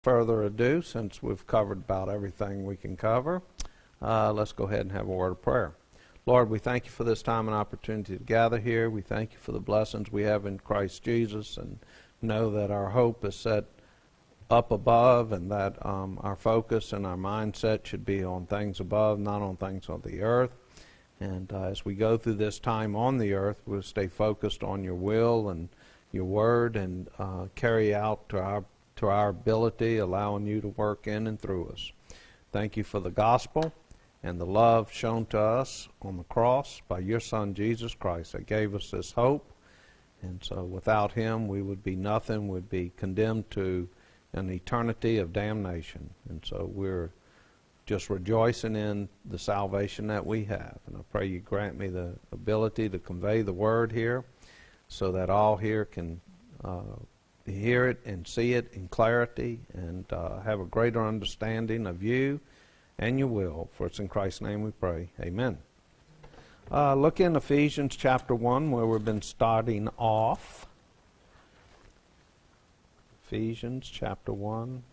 Further ado, since we've covered about everything we can cover, let's go ahead and have a word of prayer. Lord, we thank you for this time and opportunity to gather here. We thank you for the blessings we have in Christ Jesus, and know that our hope is set up above, and that our focus and our mindset should be on things above, not on things on the earth. And as we go through this time on the earth, we'll stay focused on your will and your word, and carry out to our ability, allowing you to work in and through us. Thank you for the gospel and the love shown to us on the cross by your Son, Jesus Christ, that gave us this hope. And so without him, we would be nothing, would be condemned to an eternity of damnation. And so we're just rejoicing in the salvation that we have. And I pray you grant me the ability to convey the word here, so that all here can hear it and see it in clarity, and have a greater understanding of you and your will. For it's in Christ's name we pray. Amen. Look in Ephesians chapter 1, where we've been starting off. Ephesians chapter 1.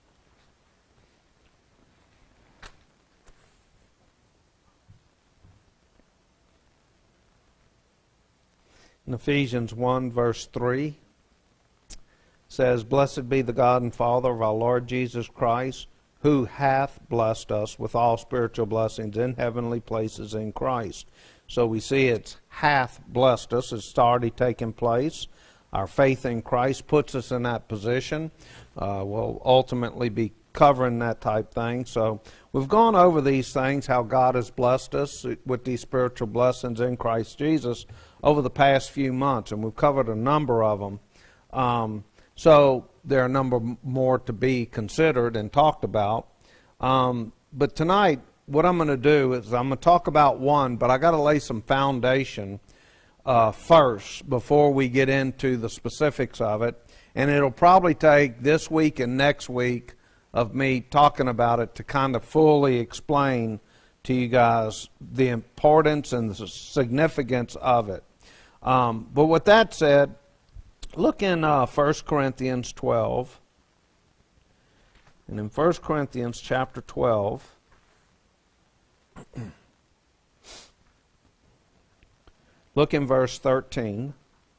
In Ephesians 1, verse 3, says, "Blessed be the God and Father of our Lord Jesus Christ, who hath blessed us with all spiritual blessings in heavenly places in Christ." So we see it's hath blessed us. It's already taken place. Our faith in Christ puts us in that position. We'll ultimately be covering that type thing. So we've gone over these things, how God has blessed us with these spiritual blessings in Christ Jesus over the past few months, and we've covered a number of them. So there are a number more to be considered and talked about. But tonight, what I'm going to do is I'm going to talk about one, but I got to lay some foundation first before we get into the specifics of it. And it'll probably take this week and next week of me talking about it to kind of fully explain to you guys the importance and the significance of it. But with that said, look in 1 Corinthians 12. And in 1 Corinthians chapter 12, look in verse 13.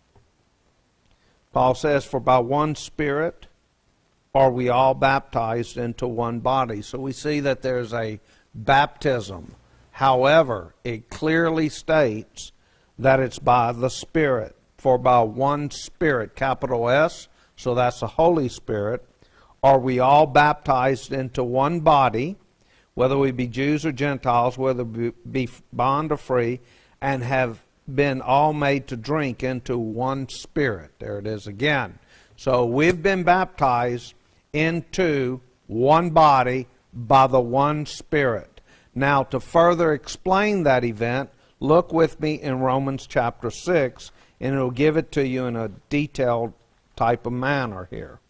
Paul says, "For by one Spirit are we all baptized into one body." So we see that there's a baptism. However, it clearly states that it's by the Spirit. "For by one Spirit," capital S, so that's the Holy Spirit, "are we all baptized into one body, whether we be Jews or Gentiles, whether we be bond or free, and have been all made to drink into one Spirit." There it is again. So we've been baptized into one body by the one Spirit. Now, to further explain that event, look with me in Romans chapter 6, and it'll give it to you in a detailed type of manner here.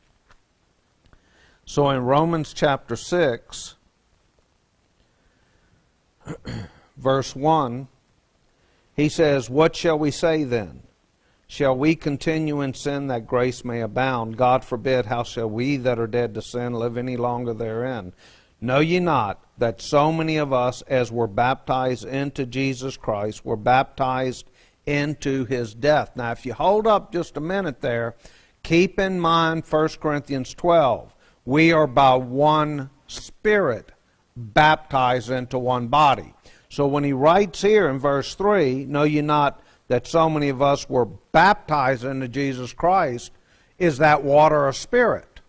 So in Romans chapter 6, verse 1, he says, "What shall we say then? Shall we continue in sin that grace may abound? God forbid. How shall we that are dead to sin live any longer therein? Know ye not that so many of us as were baptized into Jesus Christ were baptized into his death?" Now, if you hold up just a minute there, keep in mind 1 Corinthians 12. We are by one Spirit baptized into one body. So when he writes here in verse 3, "Know ye not that so many of us were baptized into Jesus Christ," is that water or spirit?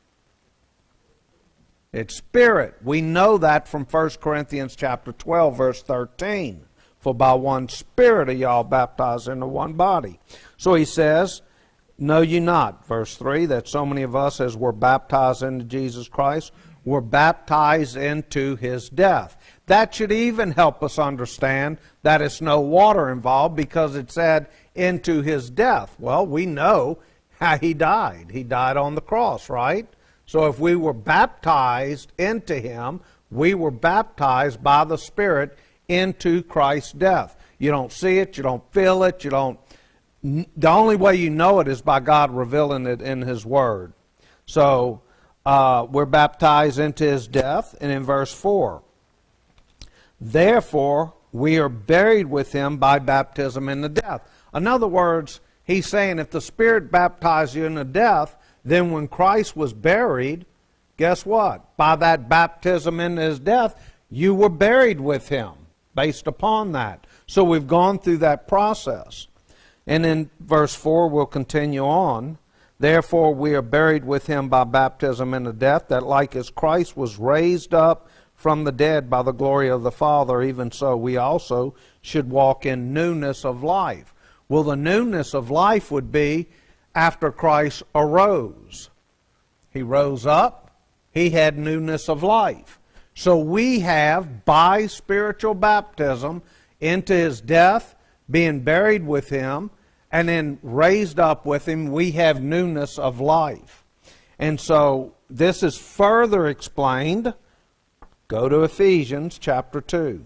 It's spirit. We know that from 1 Corinthians chapter 12, verse 13. "For by one Spirit are y'all baptized into one body." So he says, "Know ye not," verse 3, "that so many of us as were baptized into Jesus Christ were baptized into his death." That should even help us understand that it's no water involved, because it said into his death. Well, we know how he died. He died on the cross, right? So if we were baptized into him, we were baptized by the Spirit into Christ's death. You don't see it, you don't feel it, the only way you know it is by God revealing it in his Word. So we're baptized into his death. And in verse 4, therefore we are buried with him by baptism into death. In other words, he's saying if the Spirit baptized you into death, then when Christ was buried, guess what? By that baptism into his death, you were buried with him based upon that. So we've gone through that process. And in verse 4, we'll continue on. Therefore we are buried with him by baptism into death, that like as Christ was raised up from the dead by the glory of the Father, even so we also should walk in newness of life. Well, the newness of life would be after Christ arose. He rose up, he had newness of life. So we have, by spiritual baptism, into his death, being buried with him, and then raised up with him, we have newness of life. And so this is further explained. Go to Ephesians chapter 2.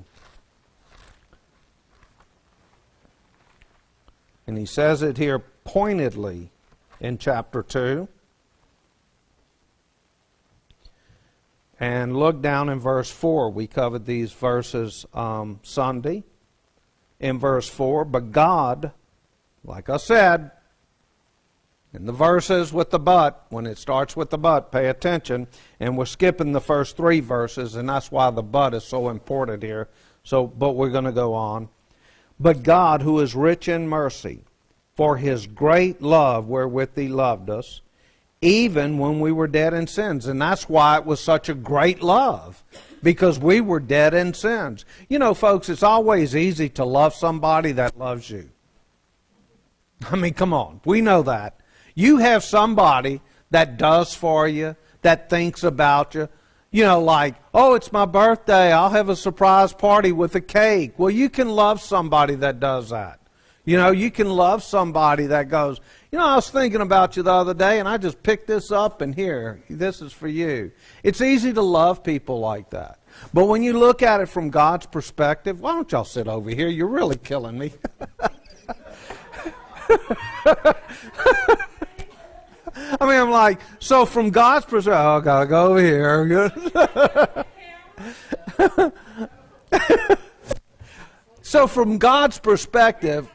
And he says it here pointedly in chapter 2. And look down in verse 4. We covered these verses Sunday. In verse 4, but God, like I said, in the verses with the but, when it starts with the but, pay attention. And we're skipping the first 3 verses, and that's why the but is so important here. But we're going to go on. But God, who is rich in mercy, for his great love wherewith he loved us, even when we were dead in sins. And that's why it was such a great love, because we were dead in sins. You know, folks, it's always easy to love somebody that loves you. I mean, come on. We know that. You have somebody that does for you, that thinks about you. You know, like, oh, it's my birthday, I'll have a surprise party with a cake. Well, you can love somebody that does that. You know, you can love somebody that goes, you know, I was thinking about you the other day, and I just picked this up, and here, this is for you. It's easy to love people like that. But when you look at it from God's perspective, why don't y'all sit over here? You're really killing me. I mean, I'm like, so from God's perspective, oh, I got to go over here. So from God's perspective,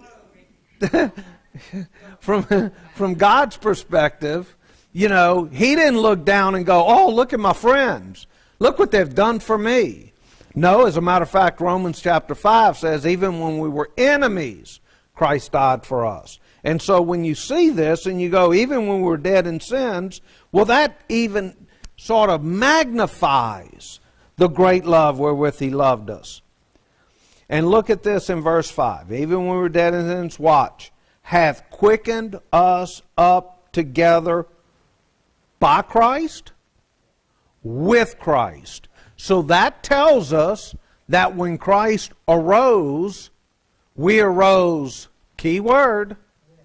from God's perspective, you know, he didn't look down and go, oh, look at my friends. Look what they've done for me. No, as a matter of fact, Romans chapter 5 says, even when we were enemies, Christ died for us. And so when you see this and you go, even when we're dead in sins, well, that even sort of magnifies the great love wherewith he loved us. And look at this in verse 5. Even when we were dead in sins, watch, hath quickened us up together by Christ, with Christ. So that tells us that when Christ arose, we arose, key word,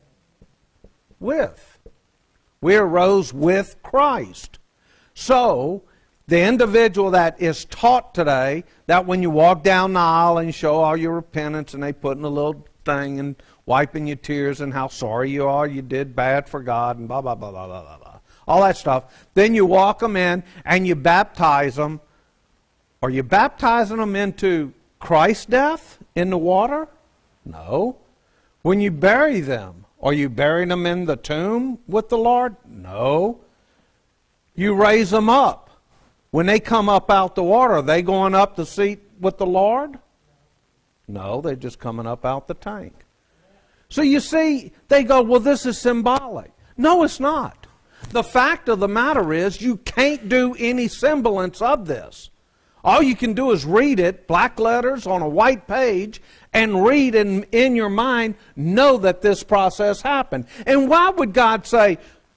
with. We arose with Christ. So, the individual that is taught today that when you walk down the aisle and you show all your repentance and they put in a little thing and wiping your tears and how sorry you are, you did bad for God and blah, blah, blah, blah, blah, blah. All that stuff. Then you walk them in and you baptize them. Are you baptizing them into Christ's death in the water? No. When you bury them, are you burying them in the tomb with the Lord? No. You raise them up. When they come up out the water, are they going up the seat with the Lord? No, they're just coming up out the tank. So you see, they go, well, this is symbolic. No, it's not. The fact of the matter is you can't do any semblance of this. All you can do is read it, black letters on a white page, and read in your mind, know that this process happened. And why would God say,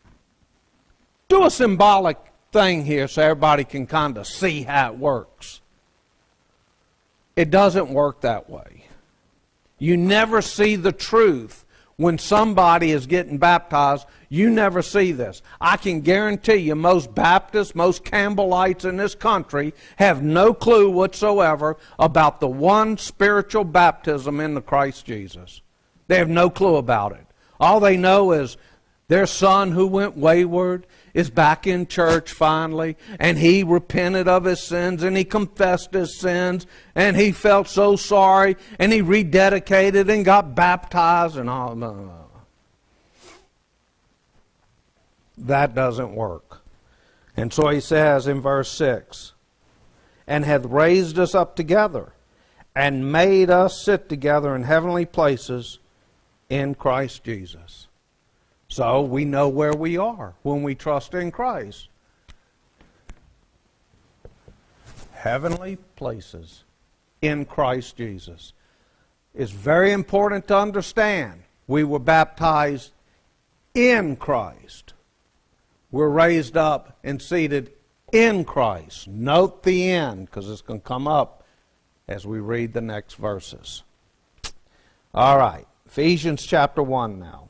do a symbolic thing here so everybody can kind of see how it works? It doesn't work that way. You never see the truth. When somebody is getting baptized, you never see this. I can guarantee you most Baptists, most Campbellites in this country have no clue whatsoever about the one spiritual baptism in the Christ Jesus. They have no clue about it. All they know is their son who went wayward is back in church finally, and he repented of his sins, and he confessed his sins, and he felt so sorry, and he rededicated and got baptized and all. No. That doesn't work. And so he says in verse 6, and hath raised us up together, and made us sit together in heavenly places in Christ Jesus. So we know where we are when we trust in Christ. Heavenly places in Christ Jesus. It's very important to understand we were baptized in Christ. We're raised up and seated in Christ. Note the "in" because it's going to come up as we read the next verses. All right, Ephesians chapter 1 now.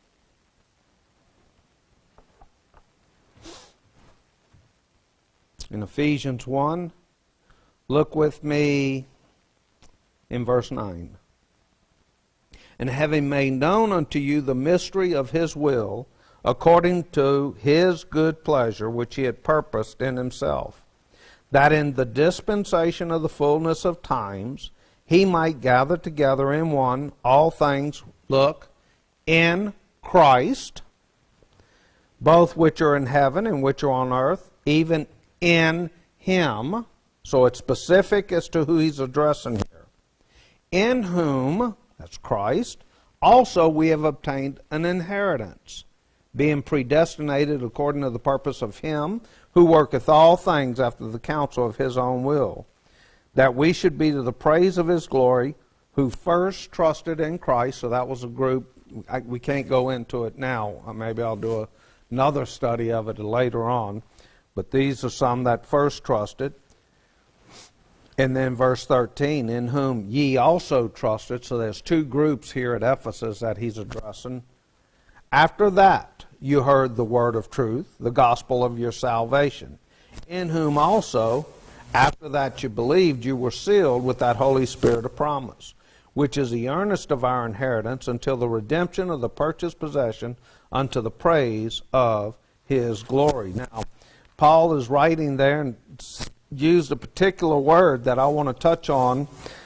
In Ephesians 1, look with me in verse 9. And having made known unto you the mystery of his will, according to his good pleasure, which he had purposed in himself, that in the dispensation of the fullness of times he might gather together in one all things, look, in Christ, both which are in heaven and which are on earth, even in him. So it's specific as to who he's addressing here. In whom, that's Christ, also we have obtained an inheritance, being predestinated according to the purpose of him who worketh all things after the counsel of his own will, that we should be to the praise of his glory, who first trusted in Christ. So that was a group. We can't go into it now. Maybe I'll do another study of it later on. But these are some that first trusted. And then verse 13, in whom ye also trusted. So there's two groups here at Ephesus that he's addressing. After that, you heard the word of truth, the gospel of your salvation, in whom also, after that you believed, you were sealed with that Holy Spirit of promise, which is the earnest of our inheritance until the redemption of the purchased possession unto the praise of his glory. Now, Paul is writing there and used a particular word that I want to touch on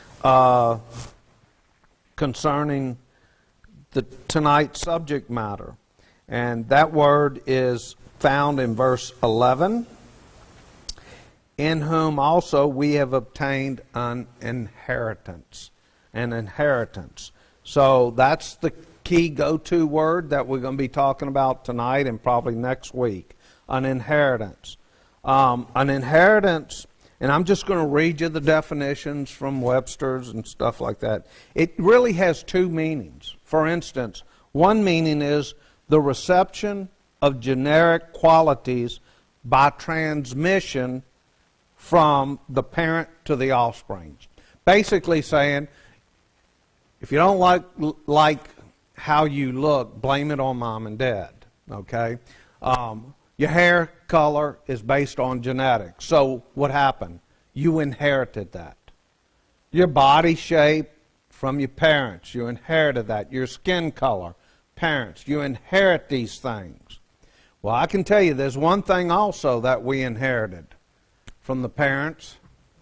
concerning tonight's subject matter. And that word is found in verse 11. In whom also we have obtained an inheritance. An inheritance. So that's the key go-to word that we're going to be talking about tonight and probably next week. An inheritance. An inheritance, and I'm just going to read you the definitions from Webster's and stuff like that. It really has two meanings. For instance, one meaning is the reception of generic qualities by transmission from the parent to the offspring. Basically saying, if you don't like how you look, blame it on mom and dad. Okay? Your hair color is based on genetics. So what happened? You inherited that. Your body shape from your parents, you inherited that. Your skin color, parents, you inherit these things. Well, I can tell you there's one thing also that we inherited from the parents,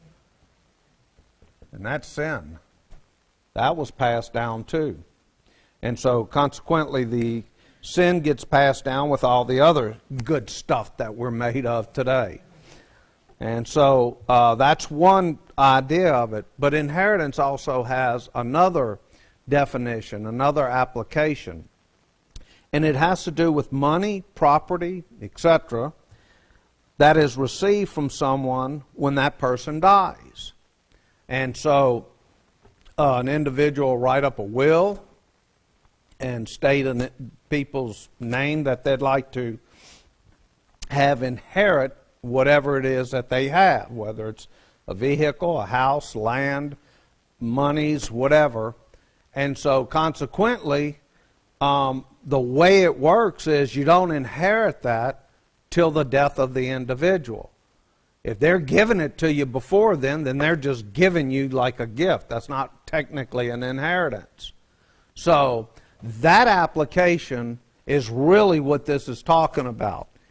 and that's sin. That was passed down too. And so consequently the sin gets passed down with all the other good stuff that we're made of today. And so that's one idea of it. But inheritance also has another definition, another application. And it has to do with money, property, etc., that is received from someone when that person dies. And so an individual will write up a will and state in people's name that they'd like to have inherit whatever it is that they have, whether it's a vehicle, a house, land, monies, whatever. And so consequently, the way it works is you don't inherit that till the death of the individual. If they're giving it to you before then they're just giving you like a gift. That's not technically an inheritance. So that application is really what this is talking about.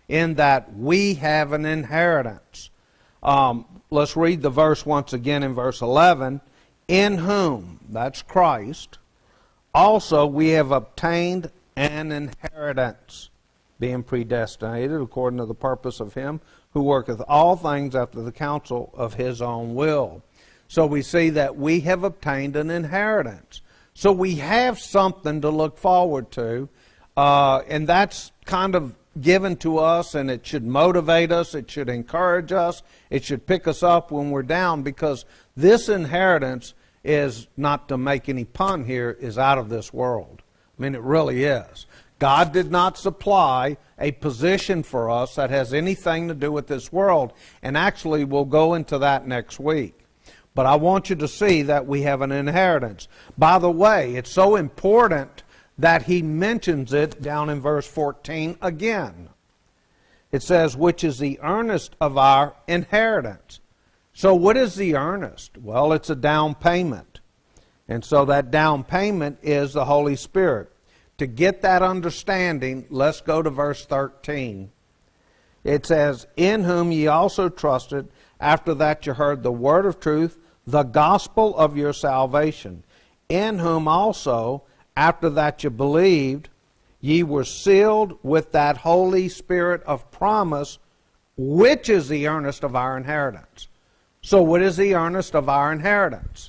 in that we have an inheritance. Let's read the verse once again in verse 11. In whom, that's Christ, also we have obtained an inheritance, being predestinated according to the purpose of him who worketh all things after the counsel of his own will. So we see that we have obtained an inheritance. So we have something to look forward to, and that's kind of given to us, and it should motivate us, it should encourage us, it should pick us up when we're down, because this inheritance is, not to make any pun here, is out of this world. I mean, it really is. God did not supply a position for us that has anything to do with this world, and actually we'll go into that next week. But I want you to see that we have an inheritance. By the way, it's so important that he mentions it down in verse 14 again. It says, which is the earnest of our inheritance. So what is the earnest? Well, it's a down payment. And so that down payment is the Holy Spirit. To get that understanding, let's go to verse 13. It says, in whom ye also trusted, after that you heard the word of truth, the gospel of your salvation, in whom also, after that you believed, ye were sealed with that Holy Spirit of promise, which is the earnest of our inheritance. So what is the earnest of our inheritance?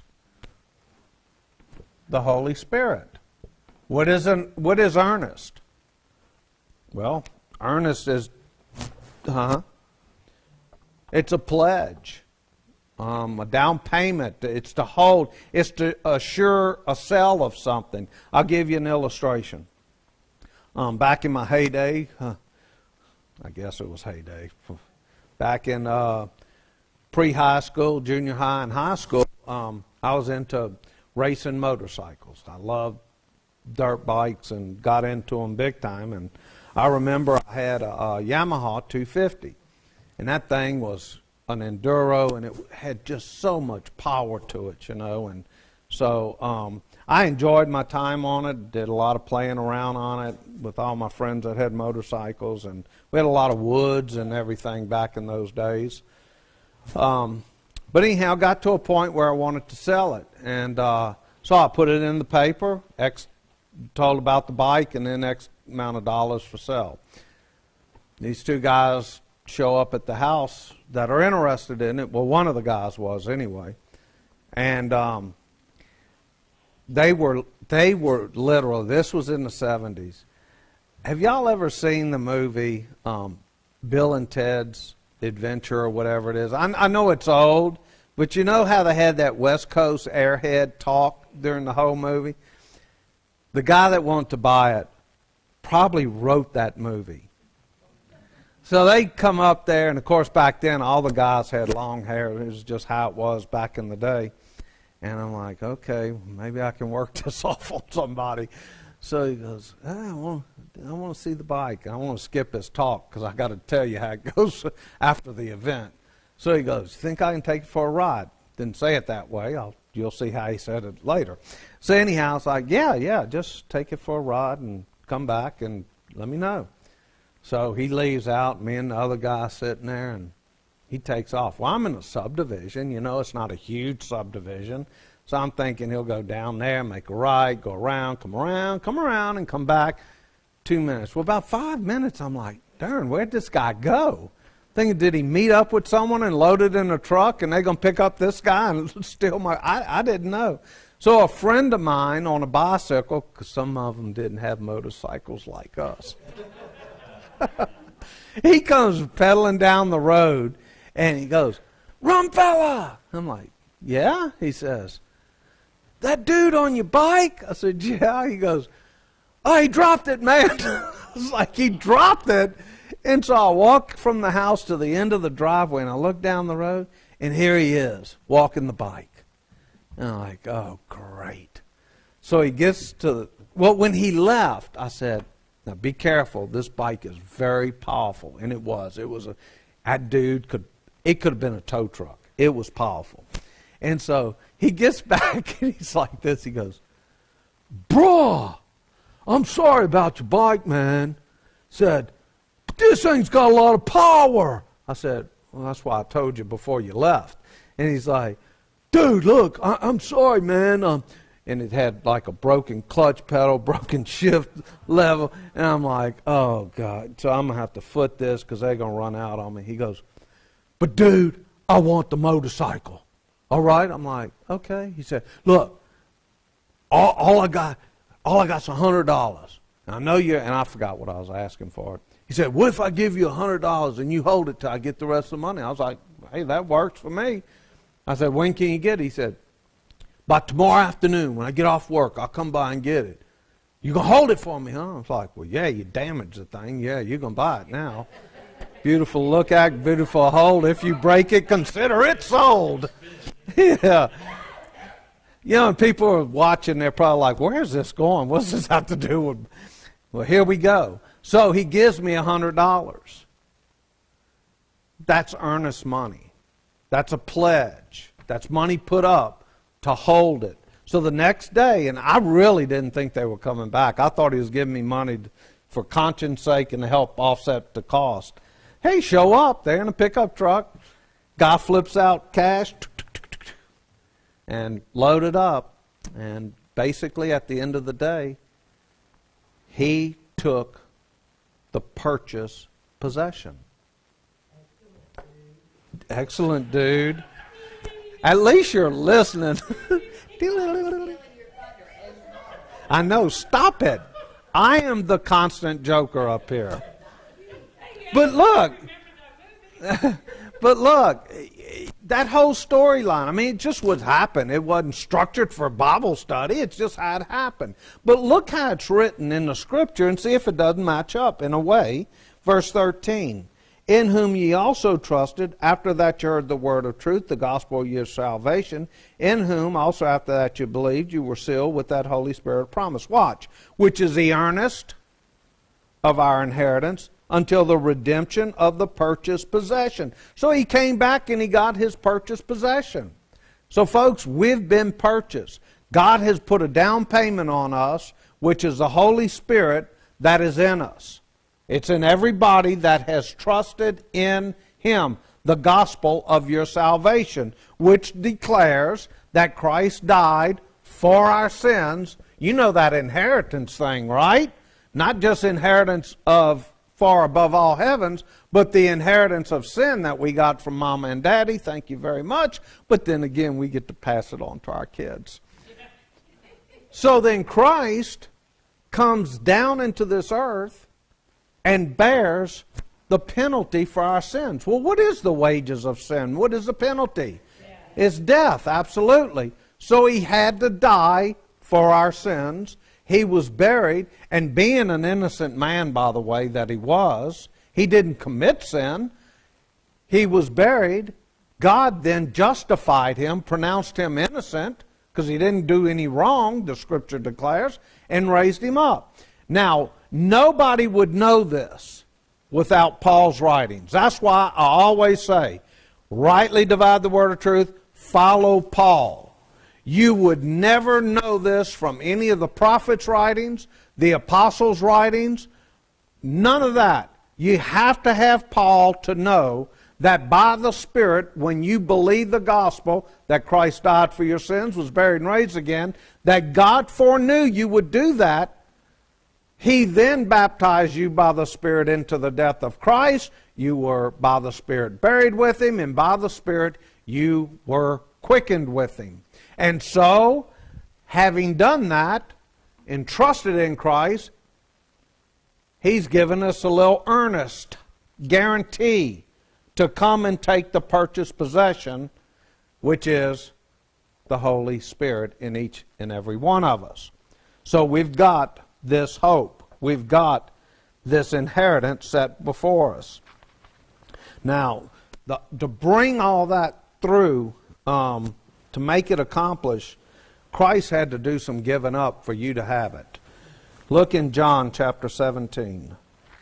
The Holy Spirit. What is earnest? Well, earnest is, it's a pledge. A down payment. It's to hold. It's to assure a sale of something. I'll give you an illustration. Back in my heyday, I guess it was heyday. Back in pre-high school, junior high, and high school, I was into racing motorcycles. I loved dirt bikes and got into them big time. And I remember I had a Yamaha 250, and that thing was an enduro, and it had just so much power to it, you know. And so I enjoyed my time on it, did a lot of playing around on it with all my friends that had motorcycles, and we had a lot of woods and everything back in those days. But anyhow, got to a point where I wanted to sell it, and so I put it in the paper, told about the bike, and then X amount of dollars for sale. These two guys show up at the house that are interested in it. Well, one of the guys was anyway, and they were literally, this was in the 70s. Have y'all ever seen the movie Bill and Ted's Adventure or whatever it is? I know it's old, but you know how they had that West Coast airhead talk during the whole movie? The guy that wanted to buy it probably wrote that movie. So they come up there, and of course back then all the guys had long hair. It was just how it was back in the day. And I'm like, okay, maybe I can work this off on somebody. So he goes, I want to see the bike. I want to skip this talk because I got to tell you how it goes after the event. So he goes, think I can take it for a ride? Didn't say it that way. You'll see how he said it later. So anyhow, it's like, yeah, just take it for a ride and come back and let me know. So he leaves out, me and the other guy sitting there, and he takes off. Well, I'm in a subdivision, you know, it's not a huge subdivision. So I'm thinking he'll go down there, make a right, go around, come around, and come back 2 minutes. Well, about 5 minutes, I'm like, darn, where'd this guy go? Thinking, did he meet up with someone and load it in a truck, and they're going to pick up this guy and steal my... I didn't know. So a friend of mine on a bicycle, because some of them didn't have motorcycles like us, he comes pedaling down the road, and he goes, "Run, fella!" I'm like, "Yeah?" He says, "That dude on your bike?" I said, "Yeah." He goes, "Oh, he dropped it, man." It's like he dropped it. And so I walk from the house to the end of the driveway, and I look down the road, and here he is, walking the bike. And I'm like, oh, great. So he gets to, when he left, I said, now be careful, this bike is very powerful. And it was. That dude it could have been a tow truck. It was powerful. And so he gets back, and he's like this. He goes, "Bro, I'm sorry about your bike, man." Said, this thing's got a lot of power. I said, well, that's why I told you before you left. And he's like, dude, look, I'm sorry, man. And it had like a broken clutch pedal, broken shift level. And I'm like, oh, God. So I'm going to have to foot this because they're going to run out on me. He goes, but, dude, I want the motorcycle. All right? I'm like, okay. He said, look, all I got's $100. I know you, and I forgot what I was asking for. He said, what if I give you $100 and you hold it till I get the rest of the money? I was like, hey, that works for me. I said, when can you get it? He said, by tomorrow afternoon when I get off work, I'll come by and get it. You going to hold it for me, huh? I was like, well, yeah, you damaged the thing. Yeah, you're going to buy it now. Beautiful look at, beautiful hold. If you break it, consider it sold. Yeah. You know, and people are watching, they're probably like, where's this going? What's this have to do with? Well, here we go. So he gives me $100. That's earnest money. That's a pledge. That's money put up to hold it. So the next day, and I really didn't think they were coming back. I thought he was giving me money for conscience sake and to help offset the cost. Hey, show up. They're in a pickup truck. Guy flips out cash and load it up. And basically at the end of the day, he took the purchase possession. Excellent, dude. At least you're listening. I know. Stop it. I am the constant joker up here. But look, that whole storyline, I mean, it just would happen. It wasn't structured for Bible study. It's just how it happened. But look how it's written in the Scripture and see if it doesn't match up in a way. Verse 13, in whom ye also trusted, after that you heard the word of truth, the gospel of your salvation, in whom also after that you believed, you were sealed with that Holy Spirit promise. Watch, which is the earnest of our inheritance, until the redemption of the purchased possession. So he came back and he got his purchased possession. So folks, we've been purchased. God has put a down payment on us, which is the Holy Spirit that is in us. It's in everybody that has trusted in Him, the gospel of your salvation, which declares that Christ died for our sins. You know that inheritance thing, right? Not just inheritance of far above all heavens, but the inheritance of sin that we got from Mama and Daddy. Thank you very much. But then again, we get to pass it on to our kids. So then Christ comes down into this earth and bears the penalty for our sins. Well, what is the wages of sin? What is the penalty? It's death, absolutely. So he had to die for our sins. He was buried, and being an innocent man, by the way, that he was, he didn't commit sin. He was buried. God then justified him, pronounced him innocent, because he didn't do any wrong, the Scripture declares, and raised him up. Now, nobody would know this without Paul's writings. That's why I always say, rightly divide the word of truth, follow Paul. You would never know this from any of the prophets' writings, the apostles' writings, none of that. You have to have Paul to know that by the Spirit, when you believe the gospel, that Christ died for your sins, was buried and raised again, that God foreknew you would do that. He then baptized you by the Spirit into the death of Christ. You were by the Spirit buried with Him, and by the Spirit you were quickened with Him. And so, having done that, and trusted in Christ, He's given us a little earnest guarantee to come and take the purchased possession, which is the Holy Spirit in each and every one of us. So we've got this hope. We've got this inheritance set before us. Now, to bring all that through, to make it accomplish, Christ had to do some giving up for you to have it. Look in John chapter 17.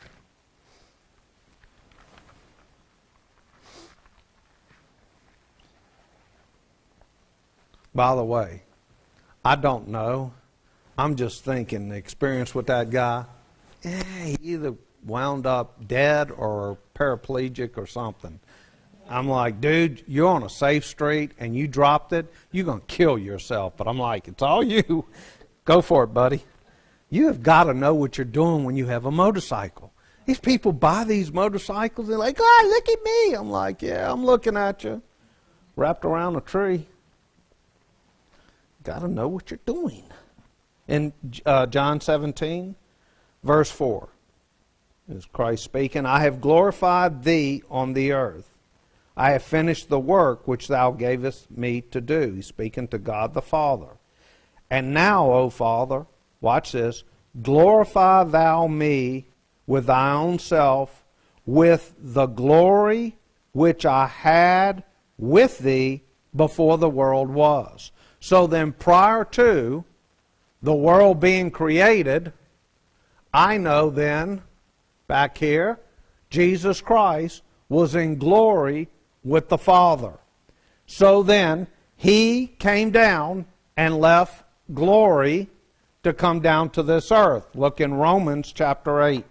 By the way, I don't know. I'm just thinking the experience with that guy. He either wound up dead or paraplegic or something. I'm like, dude, you're on a safe street and you dropped it, you're going to kill yourself. But I'm like, it's all you. Go for it, buddy. You have got to know what you're doing when you have a motorcycle. These people buy these motorcycles, they're like, oh, look at me. I'm like, yeah, I'm looking at you. Wrapped around a tree. Got to know what you're doing. In John 17, verse 4, is Christ speaking, I have glorified thee on the earth. I have finished the work which thou gavest me to do. He's speaking to God the Father. And now, O Father, watch this, glorify thou me with thy own self, with the glory which I had with thee before the world was. So then, prior to the world being created, I know then, back here, Jesus Christ was in glory with the Father. So then, He came down and left glory to come down to this earth. Look in Romans chapter 8.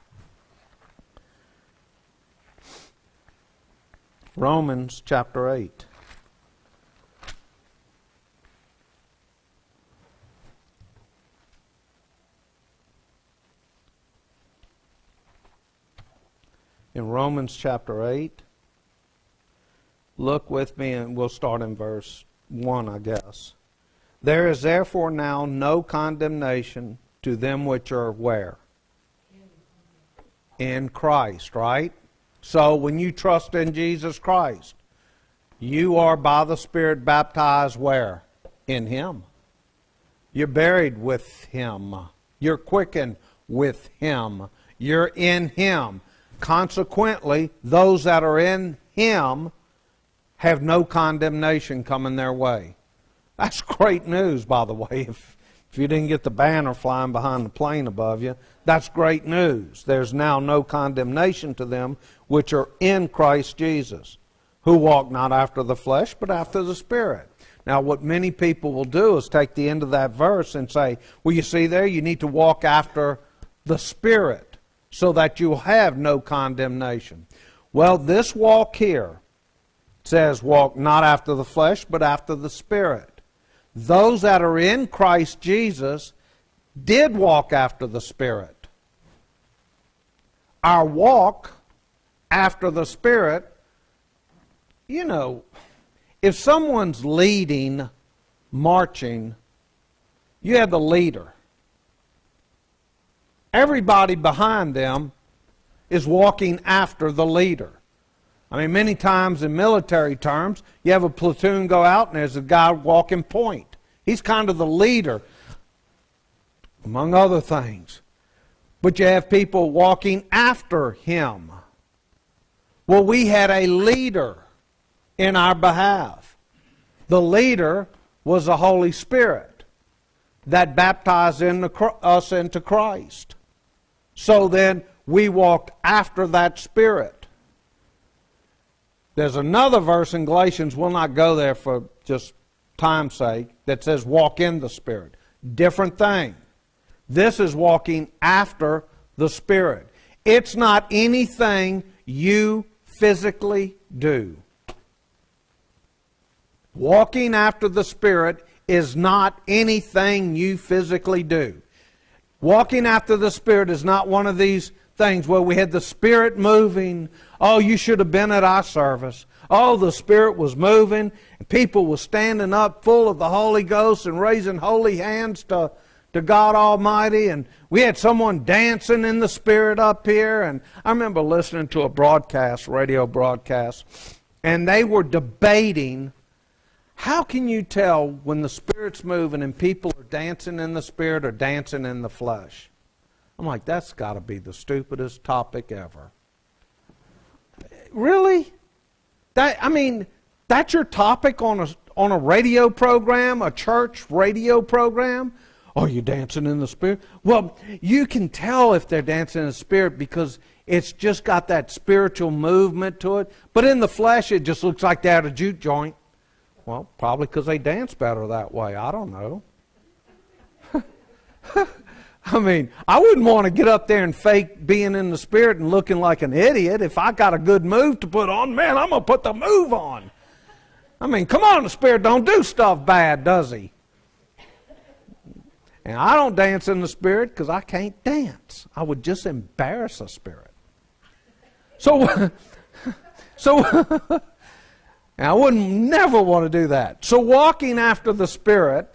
Romans chapter 8. In Romans chapter 8, look with me and we'll start in verse 1, I guess. There is therefore now no condemnation to them which are where? In Christ, right? So when you trust in Jesus Christ, you are by the Spirit baptized where? In Him. You're buried with Him. You're quickened with Him. You're in Him. Consequently, those that are in Him have no condemnation coming their way. That's great news, by the way. If you didn't get the banner flying behind the plane above you, that's great news. There's now no condemnation to them which are in Christ Jesus, who walk not after the flesh, but after the Spirit. Now, what many people will do is take the end of that verse and say, well, you see there, you need to walk after the Spirit, so that you'll have no condemnation. Well, this walk here says walk not after the flesh, but after the Spirit. Those that are in Christ Jesus did walk after the Spirit. Our walk after the Spirit, you know, if someone's leading, marching, you have the leader. Everybody behind them is walking after the leader. I mean, many times in military terms, you have a platoon go out and there's a guy walking point. He's kind of the leader, among other things. But you have people walking after him. Well, we had a leader in our behalf. The leader was the Holy Spirit that baptized us into Christ. So then we walked after that Spirit. There's another verse in Galatians, we'll not go there for just time's sake, that says walk in the Spirit. Different thing. This is walking after the Spirit. It's not anything you physically do. Walking after the Spirit is not anything you physically do. Walking after the Spirit is not one of these things where we had the Spirit moving. Oh, you should have been at our service. Oh, the Spirit was moving, and people were standing up full of the Holy Ghost and raising holy hands to God Almighty, and we had someone dancing in the Spirit up here. And I remember listening to a broadcast, radio broadcast, and they were debating, how can you tell when the Spirit's moving and people are dancing in the Spirit or dancing in the flesh? I'm like, that's got to be the stupidest topic ever. Really? That's your topic on a radio program, a church radio program? Are you dancing in the Spirit? Well, you can tell if they're dancing in the Spirit because it's just got that spiritual movement to it. But in the flesh, it just looks like they're at a juke joint. Well, probably because they dance better that way. I don't know. I mean, I wouldn't want to get up there and fake being in the Spirit and looking like an idiot. If I got a good move to put on, man, I'm going to put the move on. I mean, come on, the Spirit don't do stuff bad, does He? And I don't dance in the Spirit because I can't dance. I would just embarrass the Spirit. So and I wouldn't never want to do that. So walking after the Spirit,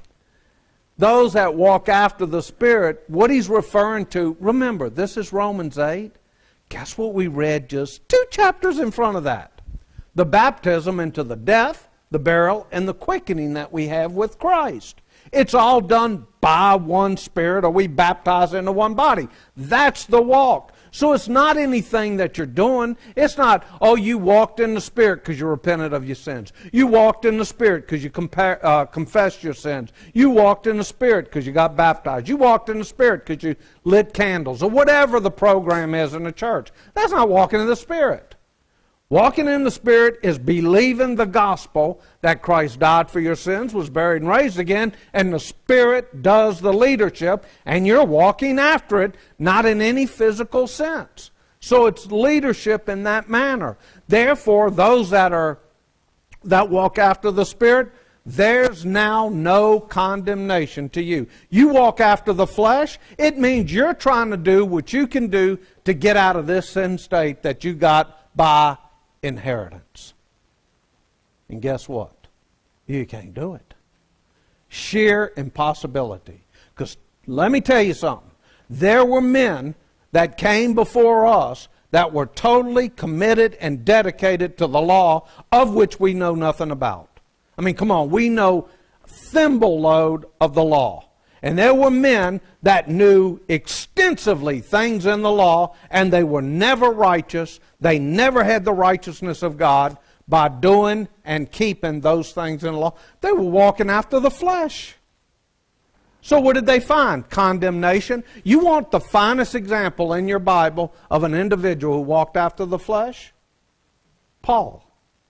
those that walk after the Spirit, what he's referring to, remember, this is Romans 8. Guess what we read just 2 chapters in front of that? The baptism into the death, the burial, and the quickening that we have with Christ. It's all done by one Spirit, or we baptize into one body. That's the walk. So it's not anything that you're doing. It's not, oh, you walked in the Spirit because you repented of your sins. You walked in the Spirit because you confessed your sins. You walked in the Spirit because you got baptized. You walked in the Spirit because you lit candles, or whatever the program is in the church. That's not walking in the Spirit. Walking in the Spirit is believing the gospel that Christ died for your sins, was buried and raised again, and the Spirit does the leadership, and you're walking after it, not in any physical sense. So it's leadership in that manner. Therefore, those that walk after the Spirit, there's now no condemnation to you. You walk after the flesh, it means you're trying to do what you can do to get out of this sin state that you got by inheritance. And guess what? You can't do it. Sheer impossibility. Because let me tell you something. There were men that came before us that were totally committed and dedicated to the law, of which we know nothing about. I mean, come on, we know thimble load of the law. And there were men that knew extensively things in the law, and they were never righteous. They never had the righteousness of God by doing and keeping those things in the law. They were walking after the flesh. So what did they find? Condemnation. You want the finest example in your Bible of an individual who walked after the flesh? Paul.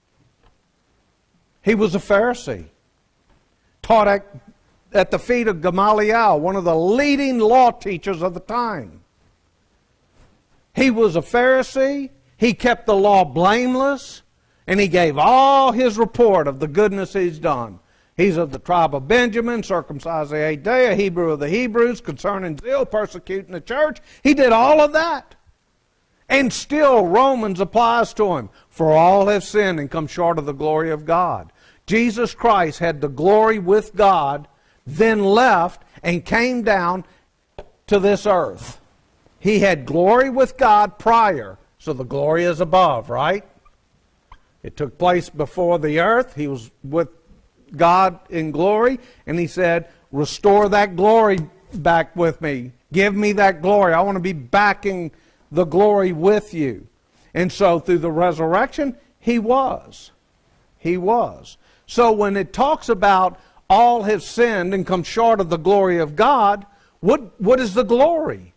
He was a Pharisee. Taught at the feet of Gamaliel, one of the leading law teachers of the time. He was a Pharisee. He kept the law blameless, and he gave all his report of the goodness he's done. He's of the tribe of Benjamin, circumcised the 8th day, a Hebrew of the Hebrews, concerning zeal, persecuting the church. He did all of that. And still Romans applies to him. For all have sinned and come short of the glory of God. Jesus Christ had the glory with God, then left and came down to this earth. He had glory with God prior, so the glory is above, right? It took place before the earth. He was with God in glory, and he said, restore that glory back with me. Give me that glory. I want to be backing the glory with you. And so through the resurrection, he was. He was. So when it talks about all have sinned and come short of the glory of God, what is the glory?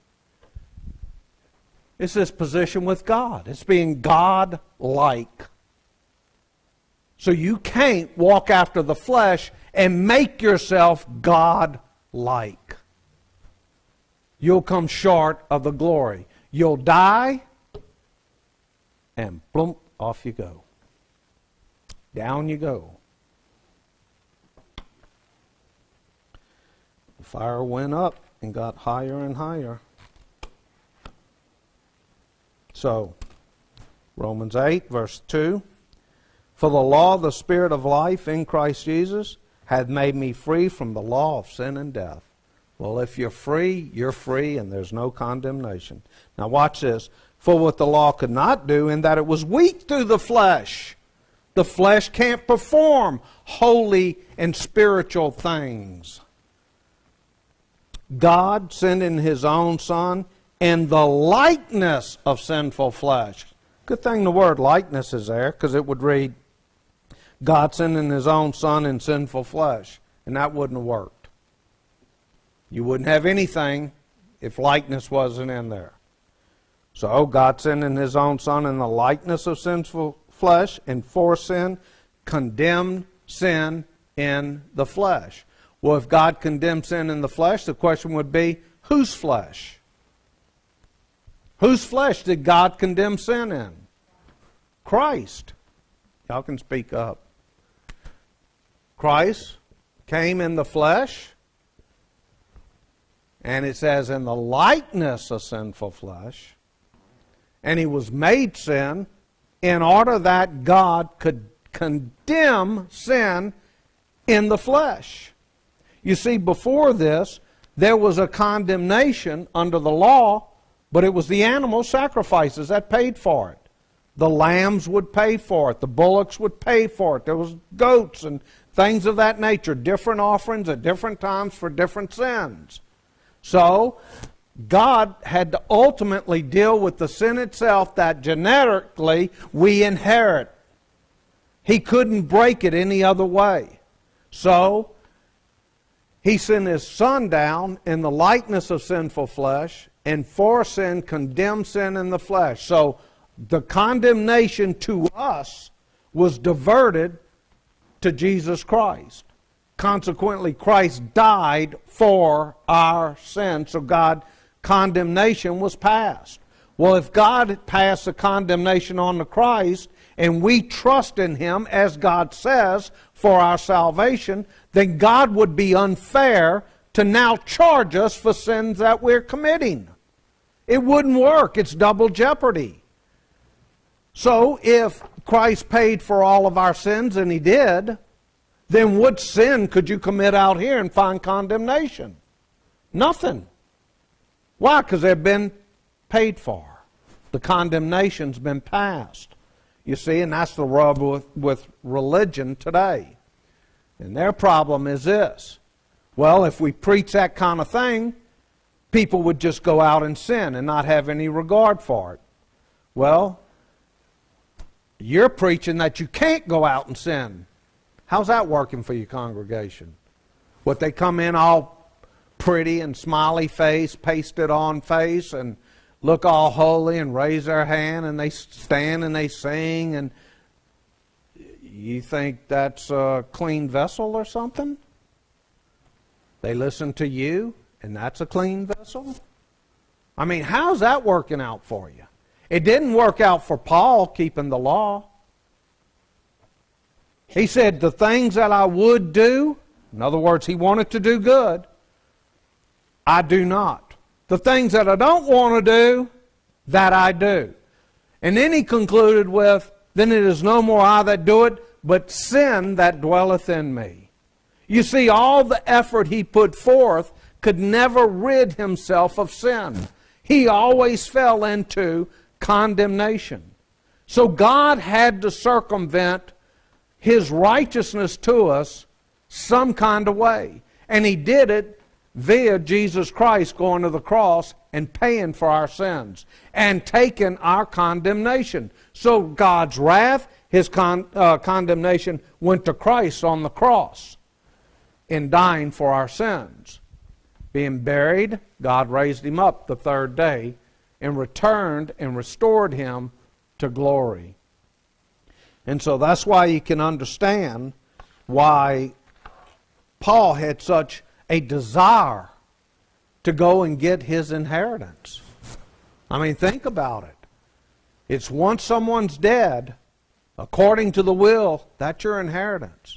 It's this position with God. It's being God-like. So you can't walk after the flesh and make yourself God-like. You'll come short of the glory. You'll die, and boom, off you go. Down you go. The fire went up and got higher and higher. So, Romans 8, verse 2. For the law of the Spirit of life in Christ Jesus hath made me free from the law of sin and death. Well, if you're free, and there's no condemnation. Now watch this. For what the law could not do, in that it was weak through the flesh. The flesh can't perform holy and spiritual things. God sending His own Son in the likeness of sinful flesh. Good thing the word likeness is there, because it would read, God sending His own Son in sinful flesh. And that wouldn't have worked. You wouldn't have anything if likeness wasn't in there. So God sending His own Son in the likeness of sinful flesh, and for sin, condemned sin in the flesh. Well, if God condemned sin in the flesh, the question would be, Whose flesh? Whose flesh did God condemn sin in? Christ. Y'all can speak up. Christ came in the flesh, and it says in the likeness of sinful flesh, and he was made sin in order that God could condemn sin in the flesh. You see, before this, there was a condemnation under the law, but it was the animal sacrifices that paid for it. The lambs would pay for it. The bullocks would pay for it. There was goats and things of that nature, different offerings at different times for different sins. So, God had to ultimately deal with the sin itself that genetically we inherit. He couldn't break it any other way. So, He sent His Son down in the likeness of sinful flesh, and for sin condemned sin in the flesh. So, the condemnation to us was diverted to Jesus Christ. Consequently, Christ died for our sin, so God's condemnation was passed. Well, if God passed the condemnation on to Christ, and we trust in Him, as God says, for our salvation, then God would be unfair to now charge us for sins that we're committing. It wouldn't work. It's double jeopardy. So, if Christ paid for all of our sins, and He did, then what sin could you commit out here and find condemnation? Nothing. Why? Because they've been paid for. The condemnation's been passed. You see, and that's the rub with religion today. And their problem is this. Well, if we preach that kind of thing, people would just go out and sin and not have any regard for it. Well, you're preaching that you can't go out and sin. How's that working for your congregation? What, they come in all pretty and smiley face, pasted on face, and look all holy and raise their hand, and they stand and they sing, and you think that's a clean vessel or something? They listen to you, and that's a clean vessel? I mean, how's that working out for you? It didn't work out for Paul keeping the law. He said, the things that I would do, in other words, he wanted to do good, I do not. The things that I don't want to do, that I do. And then he concluded with, then it is no more I that do it, but sin that dwelleth in me. You see, all the effort he put forth could never rid himself of sin. He always fell into condemnation. So God had to circumvent His righteousness to us some kind of way. And He did it via Jesus Christ going to the cross and paying for our sins and taking our condemnation. So God's wrath, His condemnation, went to Christ on the cross in dying for our sins. Being buried, God raised Him up the third day and returned and restored Him to glory. And so that's why you can understand why Paul had such a desire to go and get his inheritance. I mean, think about it. It's once someone's dead, according to the will, that's your inheritance.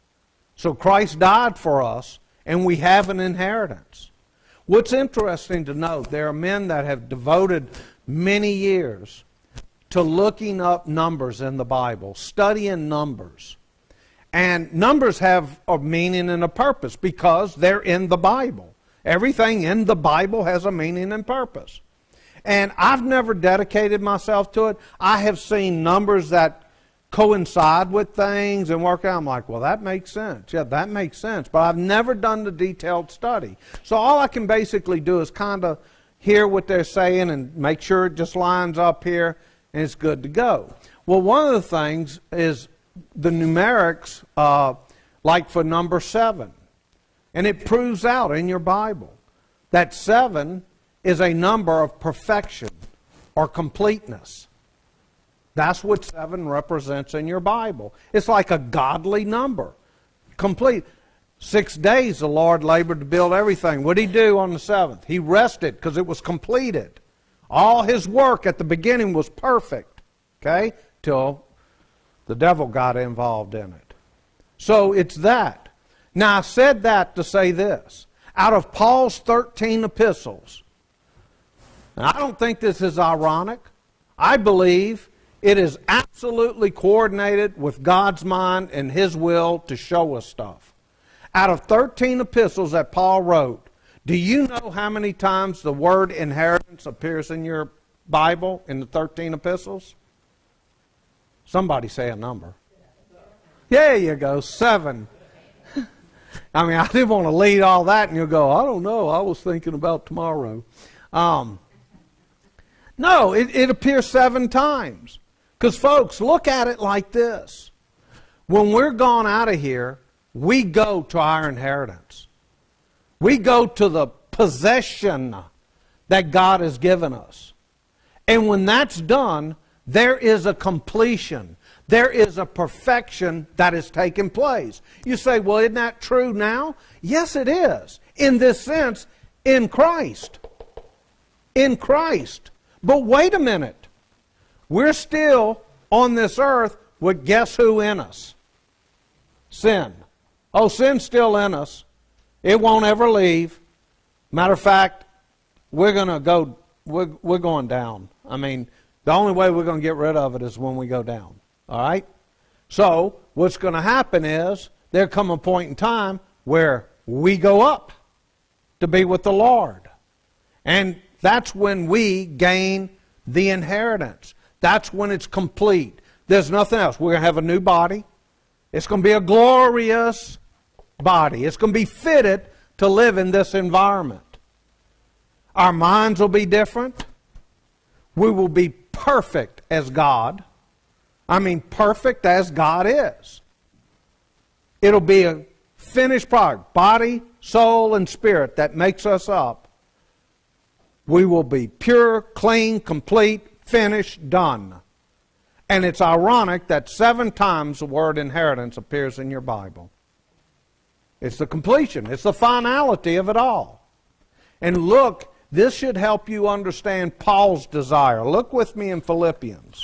So Christ died for us, and we have an inheritance. What's interesting to note, there are men that have devoted many years to looking up numbers in the Bible, studying numbers. And numbers have a meaning and a purpose because they're in the Bible. Everything in the Bible has a meaning and purpose. And I've never dedicated myself to it. I have seen numbers that coincide with things and work out. I'm like, well, that makes sense. Yeah, that makes sense. But I've never done the detailed study. So all I can basically do is kind of hear what they're saying and make sure it just lines up here and it's good to go. Well, one of the things is the numerics, like for number 7. And it proves out in your Bible that 7 is a number of perfection or completeness. That's what 7 represents in your Bible. It's like a godly number. Complete. 6 days the Lord labored to build everything. What did He do on the seventh? He rested because it was completed. All His work at the beginning was perfect. Okay? Till the devil got involved in it. So it's that. Now I said that to say this. Out of Paul's 13 epistles, and I don't think this is ironic. I believe it is absolutely coordinated with God's mind and His will to show us stuff. Out of 13 epistles that Paul wrote, do you know how many times the word inheritance appears in your Bible in the 13 epistles? Somebody say a number. There you go, 7. I mean, I didn't want to lead all that and you'll go, I don't know, I was thinking about tomorrow. No, it appears 7 times. Because folks, look at it like this. When we're gone out of here, we go to our inheritance. We go to the possession that God has given us. And when that's done, there is a completion. There is a perfection that has taken place. You say, well, isn't that true now? Yes, it is. In this sense, in Christ. In Christ. But wait a minute. We're still on this earth with guess who in us? Sin. Oh, sin's still in us. It won't ever leave. Matter of fact, we're going down. I mean, the only way we're going to get rid of it is when we go down. All right? So, what's going to happen is there come a point in time where we go up to be with the Lord. And that's when we gain the inheritance. That's when it's complete. There's nothing else. We're going to have a new body. It's going to be a glorious body. It's going to be fitted to live in this environment. Our minds will be different. We will be perfect as God. I mean, perfect as God is. It'll be a finished product. Body, soul, and spirit that makes us up. We will be pure, clean, complete, finished, done. And it's ironic that 7 times the word inheritance appears in your Bible. It's the completion. It's the finality of it all. And look, this should help you understand Paul's desire. Look with me in Philippians.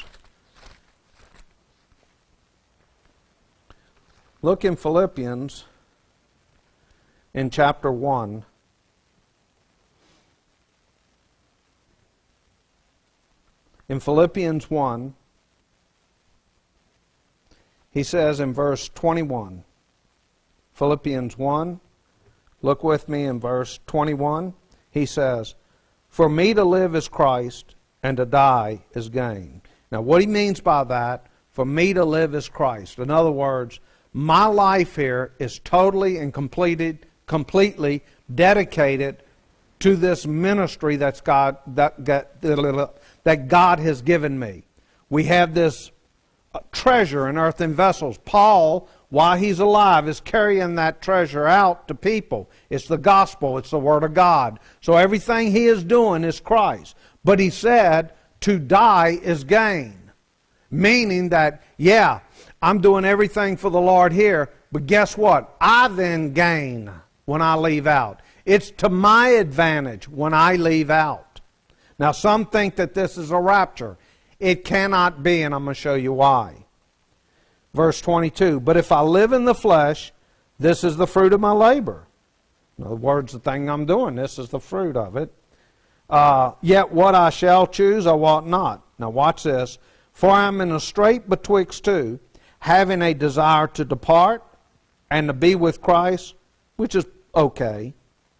Look in Philippians in chapter 1. In Philippians 1, he says in verse 21, Philippians 1, look with me in verse 21, he says, for me to live is Christ, and to die is gain. Now what he means by that, for me to live is Christ. In other words, my life here is totally and completely dedicated to this ministry that God has given me. We have this treasure in earthen vessels. Paul, while he's alive, is carrying that treasure out to people. It's the gospel. It's the Word of God. So everything he is doing is Christ. But he said, to die is gain. Meaning that, yeah, I'm doing everything for the Lord here, but guess what? I then gain when I leave out. It's to my advantage when I leave out. Now, some think that this is a rapture. It cannot be, and I'm going to show you why. Verse 22, but if I live in the flesh, this is the fruit of my labor. In other words, the thing I'm doing, this is the fruit of it. Yet what I shall choose, I wot not. Now watch this. For I am in a strait betwixt two, having a desire to depart and to be with Christ, which is okay.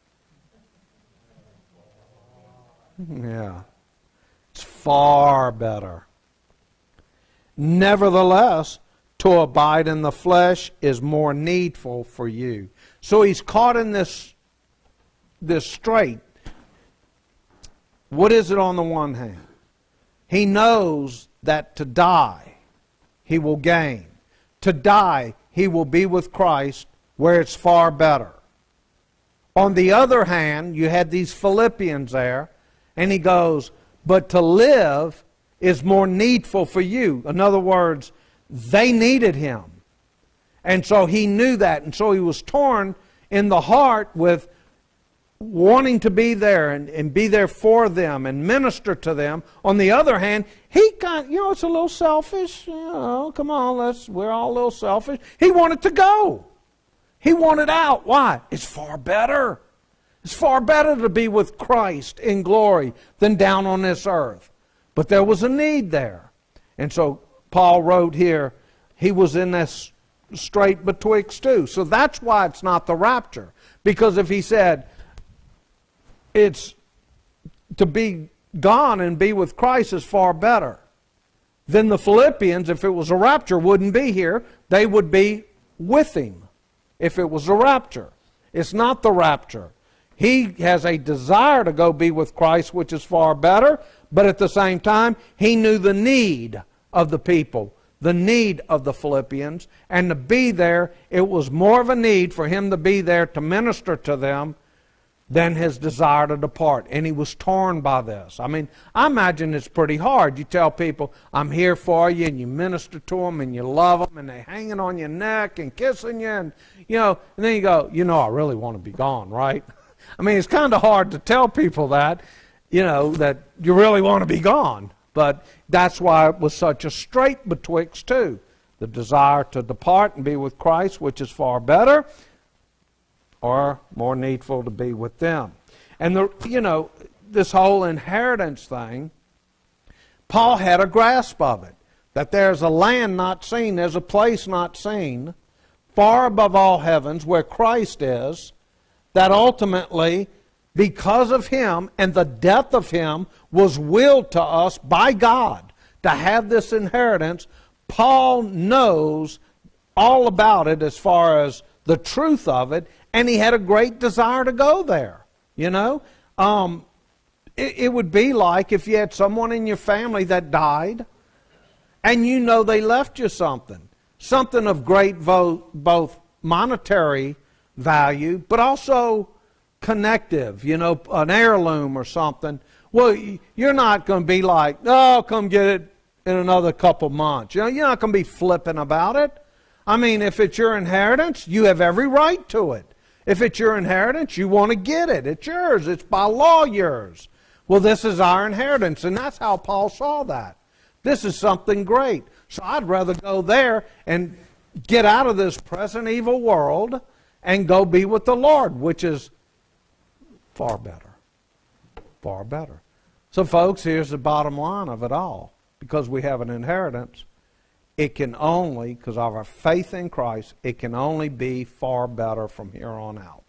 Yeah. It's far better. Nevertheless, to abide in the flesh is more needful for you. So he's caught in this strait. What is it on the one hand? He knows that to die, he will gain. To die, he will be with Christ where it's far better. On the other hand, you had these Philippians there, and he goes, but to live is more needful for you. In other words, they needed him. And so he knew that, and so he was torn in the heart with wanting to be there and be there for them and minister to them. On the other hand, he it's a little selfish. Come on, we're all a little selfish. He wanted to go. He wanted out. Why? It's far better. It's far better to be with Christ in glory than down on this earth. But there was a need there. And so Paul wrote here, he was in this strait betwixt two. So that's why it's not the rapture. Because if he said, it's to be gone and be with Christ is far better, then the Philippians, if it was a rapture, wouldn't be here. They would be with him if it was a rapture. It's not the rapture. He has a desire to go be with Christ, which is far better, but at the same time, he knew the need of the people, the need of the Philippians, and to be there, it was more of a need for him to be there to minister to them than his desire to depart. And he was torn by this. I mean, I imagine it's pretty hard. You tell people, I'm here for you, and you minister to them, and you love them, and they're hanging on your neck and kissing you, and then you go, I really want to be gone, right? I mean, it's kind of hard to tell people that you really want to be gone. But that's why it was such a strait betwixt two. The desire to depart and be with Christ, which is far better, or more needful to be with them. And this whole inheritance thing, Paul had a grasp of it. That there's a land not seen, there's a place not seen, far above all heavens, where Christ is, that ultimately, because of him and the death of him, was willed to us by God to have this inheritance. Paul knows all about it as far as the truth of it, and he had a great desire to go there. It would be like if you had someone in your family that died, and they left you something of great both monetary value, but also connective, an heirloom or something. Well, you're not going to be like, come get it in another couple months. You're not going to be flippant about it. I mean, if it's your inheritance, you have every right to it. If it's your inheritance, you want to get it. It's yours. It's by law yours. Well, this is our inheritance, and that's how Paul saw that. This is something great. So I'd rather go there and get out of this present evil world and go be with the Lord, which is far better. Far better. So, folks, here's the bottom line of it all. Because we have an inheritance, it can only, because of our faith in Christ, it can only be far better from here on out.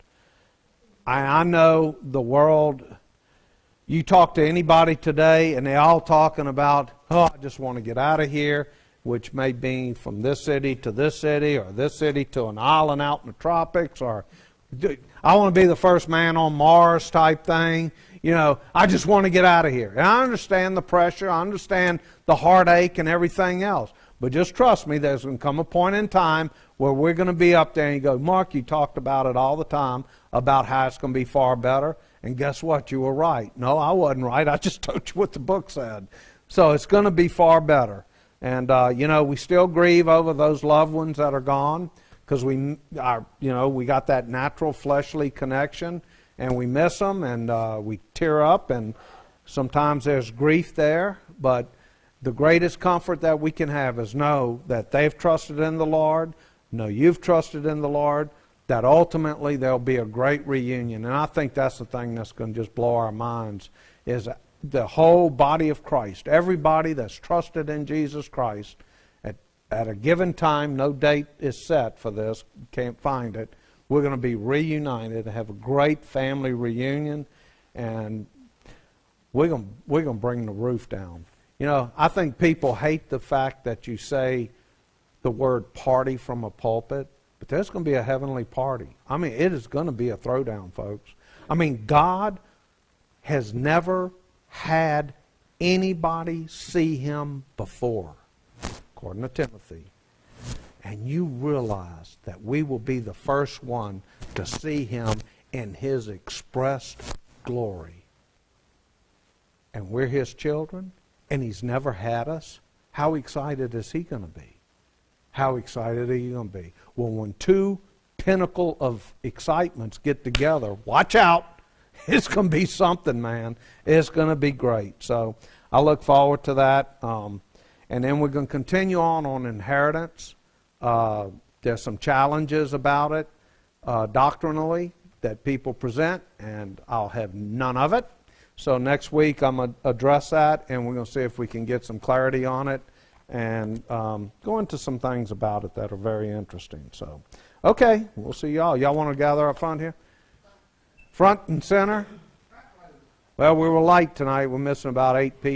I know the world, you talk to anybody today, and they're all talking about, I just want to get out of here, which may be from this city to this city, or this city to an island out in the tropics, or I want to be the first man on Mars type thing. I just want to get out of here. And I understand the pressure. I understand the heartache and everything else. But just trust me, there's going to come a point in time where we're going to be up there and you go, Mark, you talked about it all the time, about how it's going to be far better. And guess what? You were right. No, I wasn't right. I just told you what the book said. So it's going to be far better. And, we still grieve over those loved ones that are gone because we got that natural fleshly connection. And we miss them, and we tear up, and sometimes there's grief there. But the greatest comfort that we can have is know that they've trusted in the Lord, know you've trusted in the Lord, that ultimately there'll be a great reunion. And I think that's the thing that's going to just blow our minds, is the whole body of Christ, everybody that's trusted in Jesus Christ, at a given time, no date is set for this, can't find it, we're going to be reunited, have a great family reunion, and we're going to bring the roof down. I think people hate the fact that you say the word party from a pulpit, but there's going to be a heavenly party. I mean, it is going to be a throwdown, folks. I mean, God has never had anybody see him before, according to Timothy. And you realize that we will be the first one to see him in his expressed glory. And we're his children, and he's never had us. How excited is he going to be? How excited are you going to be? Well, when two pinnacle of excitements get together, watch out. It's going to be something, man. It's going to be great. So I look forward to that. And then we're going to continue on inheritance. There's some challenges about it doctrinally that people present, and I'll have none of it. So next week I'm going to address that, and we're going to see if we can get some clarity on it and go into some things about it that are very interesting. So, okay, we'll see y'all. Y'all want to gather up front here? Front and center? Well, we were late tonight. We're missing about 8 people.